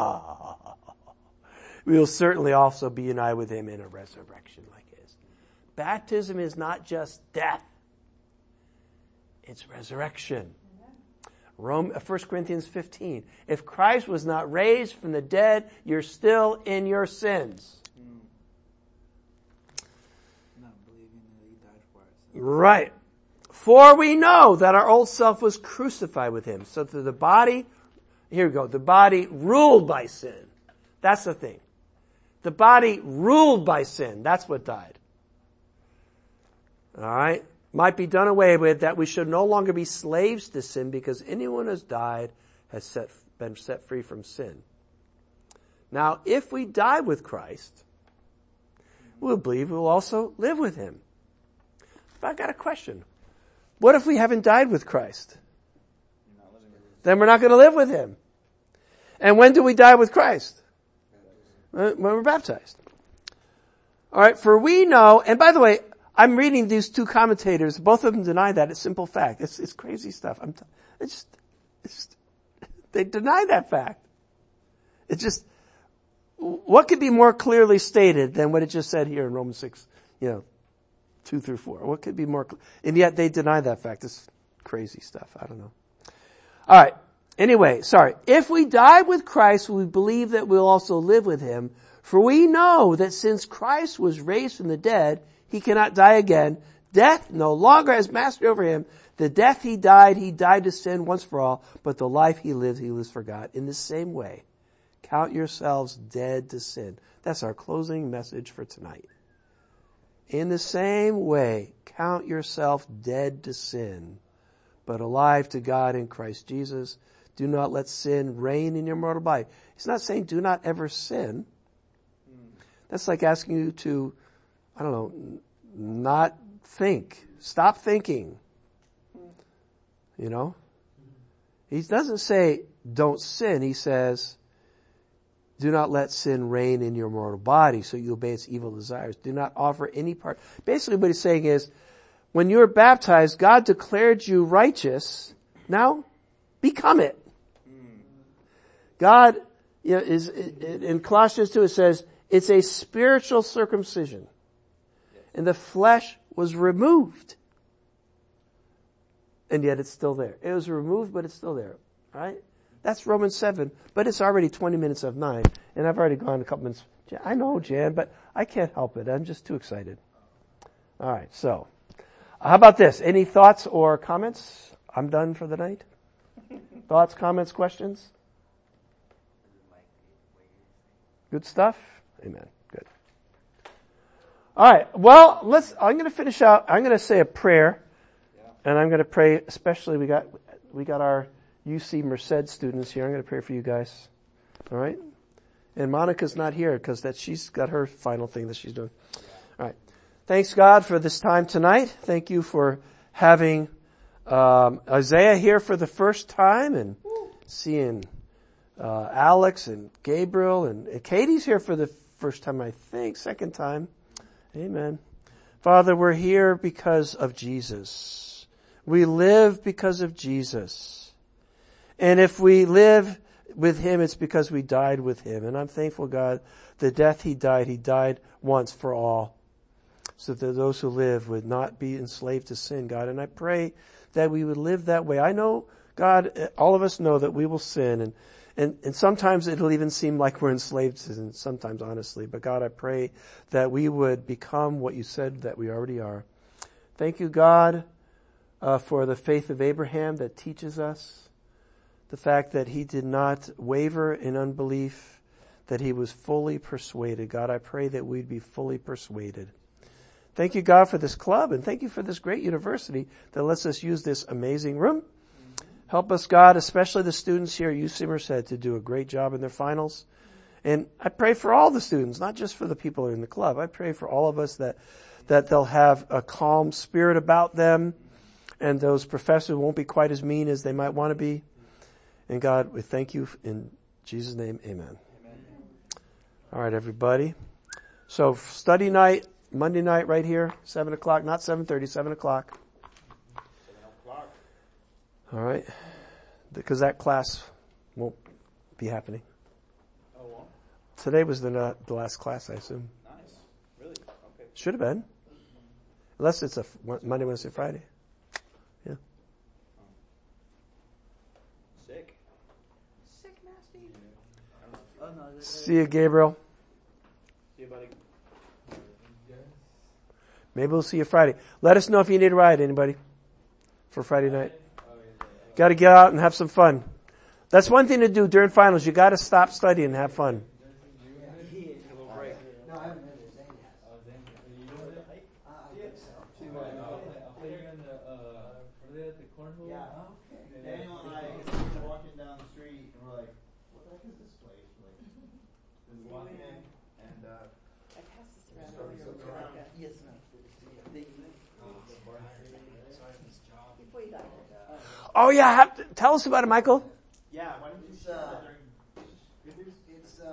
we will certainly also be united with him in a resurrection like his. Baptism is not just death. It's resurrection. 1 Corinthians 15. If Christ was not raised from the dead, you're still in your sins. Not believing that he died for us. Right. For we know that our old self was crucified with him. So that the body ruled by sin. That's the thing. The body ruled by sin. That's what died. All right. Might be done away with, that we should no longer be slaves to sin, because anyone who has died has been set free from sin. Now, if we die with Christ, we'll believe we'll also live with him. But I got a question. What if we haven't died with Christ? Then we're not going to live with him. And when do we die with Christ? When we're baptized. All right, for we know, and by the way, I'm reading these two commentators. Both of them deny that. It's simple fact. It's crazy stuff. They deny that fact. It's just, what could be more clearly stated than what it just said here in Romans 6, 2 through 4? What could be more, and yet they deny that fact. It's crazy stuff. I don't know. All right. Anyway, sorry. If we died with Christ, we believe that we'll also live with him. For we know that since Christ was raised from the dead, he cannot die again. Death no longer has mastery over him. The death he died to sin once for all. But the life he lives for God. In the same way, count yourselves dead to sin. That's our closing message for tonight. In the same way, count yourself dead to sin, but alive to God in Christ Jesus. Do not let sin reign in your mortal body. He's not saying do not ever sin. That's like asking you to, not think. Stop thinking. He doesn't say don't sin. He says do not let sin reign in your mortal body so you obey its evil desires. Do not offer any part. Basically what he's saying is when you were baptized, God declared you righteous. Now become it. God is in Colossians 2 it says it's a spiritual circumcision. And the flesh was removed. And yet it's still there. It was removed, but it's still there. Right? That's Romans 7, but it's already 20 minutes of 9. And I've already gone a couple minutes. I know, Jan, but I can't help it. I'm just too excited. All right, so how about this? Any thoughts or comments? I'm done for the night. Thoughts, comments, questions? Good stuff? Amen. Good. All right. Well, I'm going to finish out. I'm going to say a prayer, and I'm going to pray. Especially we got our UC Merced students here. I'm going to pray for you guys. All right. And Monica's not here because she's got her final thing that she's doing. All right. Thanks God for this time tonight. Thank you for having Isaiah here for the first time and seeing Alex and Gabriel and Katie's here for the first time, I think, second time. Amen. Father, we're here because of Jesus. We live because of Jesus. And if we live with him, it's because we died with him. And I'm thankful, God, the death he died once for all. So that those who live would not be enslaved to sin, God. And I pray that we would live that way. I know, God, all of us know that we will sin and sometimes it'll even seem like we're enslaved to sin, sometimes honestly. But God, I pray that we would become what you said that we already are. Thank you, God, for the faith of Abraham that teaches us the fact that he did not waver in unbelief, that he was fully persuaded. God, I pray that we'd be fully persuaded. Thank you, God, for this club, and thank you for this great university that lets us use this amazing room. Help us, God, especially the students here at UC Merced, to do a great job in their finals. And I pray for all the students, not just for the people in the club. I pray for all of us that they'll have a calm spirit about them, and those professors won't be quite as mean as they might want to be. And God, we thank you in Jesus' name, amen. All right, everybody. So study night, Monday night right here, 7 o'clock, not 7:30, 7 o'clock. 7 o'clock. All right. Because that class won't be happening. Oh, well. Today was the last class, I assume. Nice. Really? Okay. Should have been. Unless it's a Monday, Wednesday, Friday. Yeah. Sick. Sick, nasty. Oh, no, See you, Gabriel. See you, buddy. Maybe we'll see you Friday. Let us know if you need a ride, anybody, for Friday night. Got to get out and have some fun. That's one thing to do during finals. You got to stop studying and have fun. No, I haven't met his name yet. I think so. Yeah. Daniel and I were walking down the street and we're like, what the heck is this place? Like, just walking in and I passed this around. started looking around. Yes, ma'am. Before you died. Oh, yeah. Tell us about it, Michael. Yeah, why didn't you It's, share that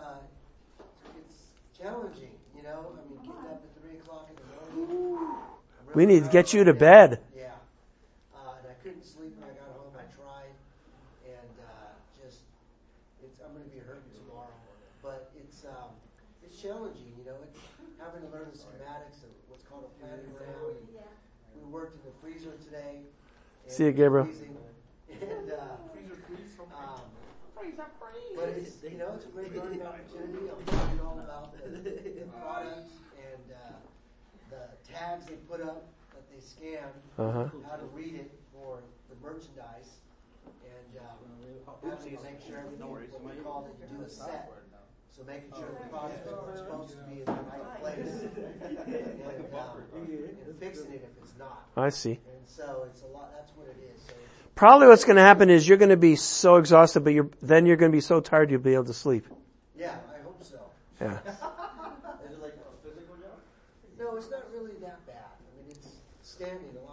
it's challenging, you know. I mean, getting up at 3 o'clock in the morning. We really need to get you to bad. bed. Yeah. And I couldn't sleep when I got home. I tried, and I'm going to be hurting tomorrow. But it's challenging, you know. It's having to learn the schematics of what's called a planning ground. We worked in the freezer today. See you, Gabriel. And but it's, you know, it's a great learning opportunity. I'm learning all about the products and the tags they put up that they scan, Uh-huh. how to read it for the merchandise, and having to make sure everything, what we call that you do a set. So making sure the products are supposed to be in the right place and fixing it if it's not. I see. And so it's a lot. That's what it is. So Probably what's going to happen is you're going to be so exhausted, but then you're going to be so tired you'll be able to sleep. yeah, I hope so. Yeah. Is it like a physical job? No, it's not really that bad. I mean, it's standing. A